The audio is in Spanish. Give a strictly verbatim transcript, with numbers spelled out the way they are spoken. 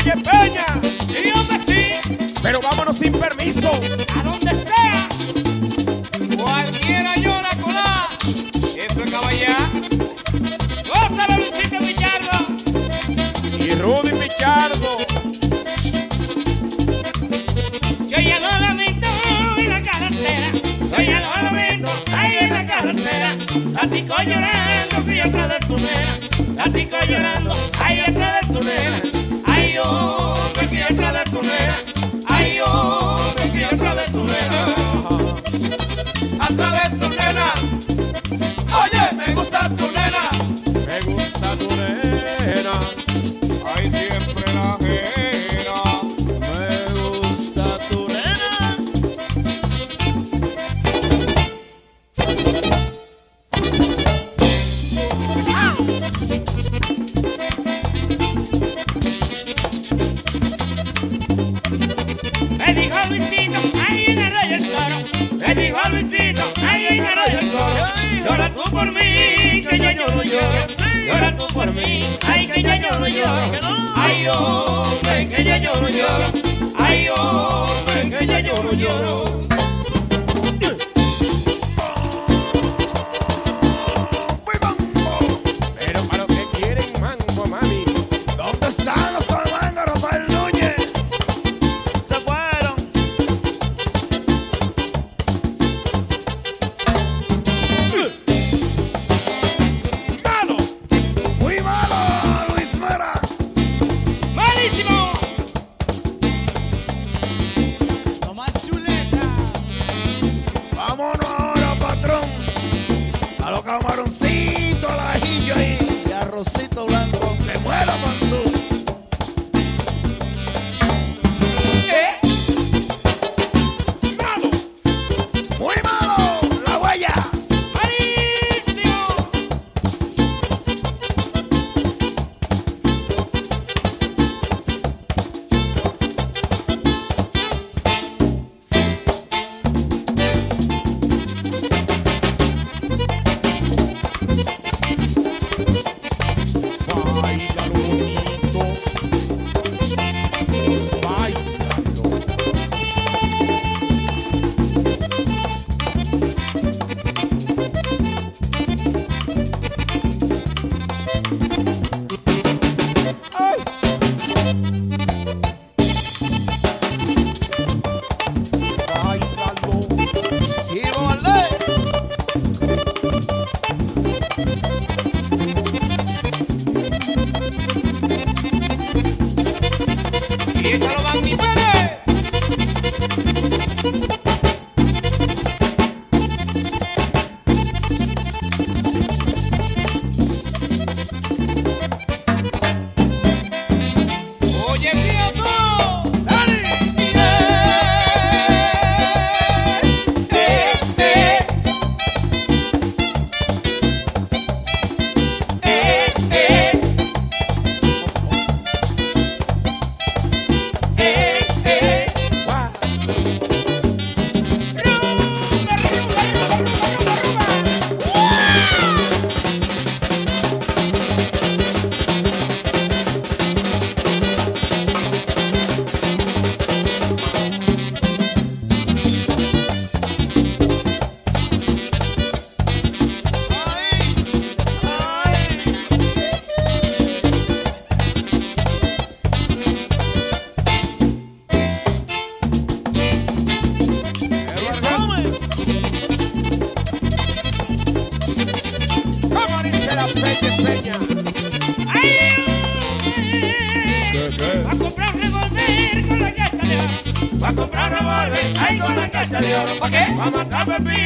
Peña Peña. Sí, hombre, sí. Pero vámonos sin permiso. A donde sea. Cualquiera llora colá. Eso es caballá. Gózalo, Luisito Pichardo. Y Rudy Pichardo. Yo ya no la visto en la carretera. Yo ya no la visto ahí en la carretera. La tico llorando, fui atrás de su nena. La tico llorando, ahí atrás de su nena. Ay, yo me fui atrás de su nena. Ay, yo me fui atrás de su nena. Atrás de su nena. Oye, me gusta tu nena. Me gusta tu nena. Ay, siempre la ajena. Me gusta tu nena. ¡Ah! Me dijo Luisito, ahí en Arroyo el Toro. Me dijo Luisito, ahí en Arroyo el Toro. Llora tú por mí, que yo lloro, lloro. Llora tú por mí, ay, que yo lloro, lloro. Ay, hombre, que yo lloro, lloro. Ay, hombre, que yo lloro, lloro. Pero para lo que quieren mango, mami. ¿Dónde están los colmangos, Rafael Núñez? Se fueron. ¡Malo! Muy malo, Luis Mera. ¡Malísimo! Lo más chuleta. Vámonos ahora, patrón. A los camaroncitos, al ajillo ahí. Y arrocito blanco. Que muera Manzú. ¿Qué? ¡Malo! Muy malo, la huella. ¡Malísimo! Báilalo bonito. Báilalo. ¡Ay! Báilalo. Y volé. Y échalo van mi Pérez. Oye, tío, tú. Dale. Eh, eh, eh. Eh, eh. Eh, eh. ¡Guau! Rumba, rumba, rumba, rumba, rumba. ¿Cómo dice la Peña Peña? ¡Ay! ¿Qué, qué? Va a comprar revólver con la gasta de oro. Va a comprar revólver, ay, con la gasta de oro. ¿Para qué? Va a matar pepino.